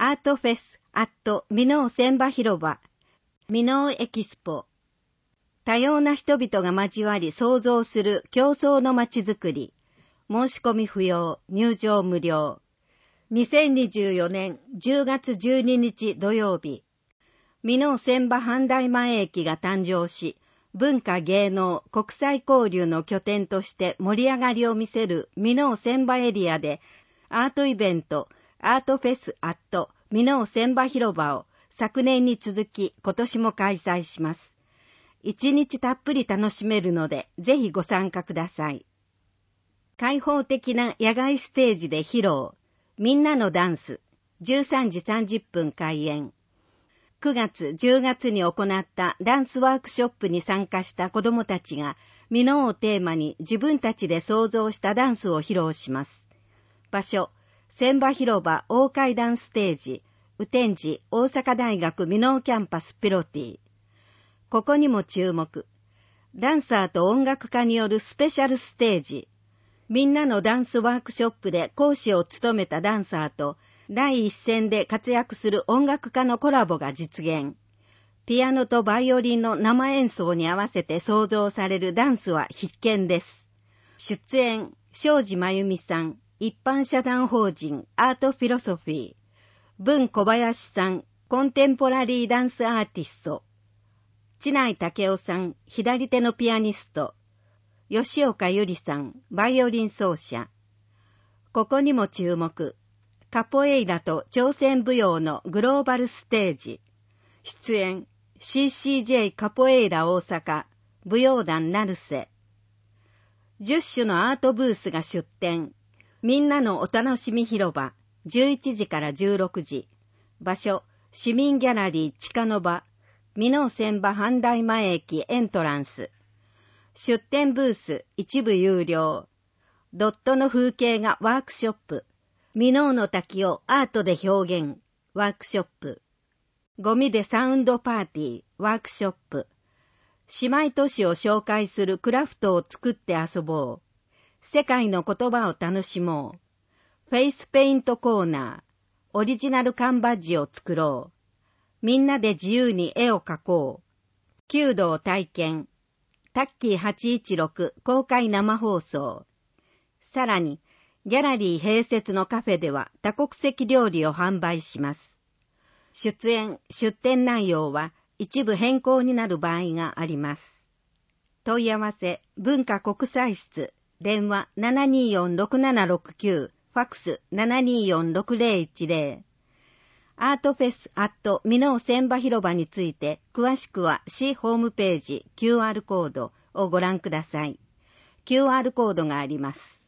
アートフェスアットミノー千葉広場ミノーエキスポ。多様な人々が交わり創造する競争の街づくり。申し込み不要、入場無料。2024年10月12日土曜日。ミノー千葉阪大前駅が誕生し、文化芸能国際交流の拠点として盛り上がりを見せるミノー千葉エリアで、アートイベント、アートフェスアットミノー千葉広場を昨年に続き今年も開催します。一日たっぷり楽しめるので、ぜひご参加ください。開放的な野外ステージで披露。みんなのダンス。13時30分開演。9月、10月に行ったダンスワークショップに参加した子どもたちが、ミノーをテーマに自分たちで創造したダンスを披露します。場所、千葉広場大階段ステージ、雨天時大阪大学ミノーキャンパスピロティ。ここにも注目。ダンサーと音楽家によるスペシャルステージ。みんなのダンスワークショップで講師を務めたダンサーと第一線で活躍する音楽家のコラボが実現。ピアノとバイオリンの生演奏に合わせて創造されるダンスは必見です。出演、庄司真由美さん、一般社団法人アートフィロソフィー。文小林さん、コンテンポラリーダンスアーティスト。知内武夫さん、左手のピアニスト。吉岡ゆりさん、バイオリン奏者。ここにも注目。カポエイラと朝鮮舞踊のグローバルステージ。出演、CCJ カポエイラ大阪、舞踊団ナルセ。10種のアートブースが出展。みんなのお楽しみ広場、11時から16時。場所、市民ギャラリー地下の場、ミノー千葉阪大前駅エントランス。出展ブース一部有料。ドットの風景画ワークショップ。ミノーの滝をアートで表現。ワークショップ。ゴミでサウンドパーティー。ワークショップ。姉妹都市を紹介するクラフトを作って遊ぼう。世界の言葉を楽しもう。フェイスペイントコーナー。オリジナル缶バッジを作ろう。みんなで自由に絵を描こう。弓道体験。タッキー816公開生放送。さらに、ギャラリー併設のカフェでは多国籍料理を販売します。出演・出展内容は一部変更になる場合があります。問い合わせ、文化国際室、電話 724-6769、ファックス 724-6010。アートフェスアットミノー千葉広場について詳しくは市ホームページ QR コードをご覧ください。QR コードがあります。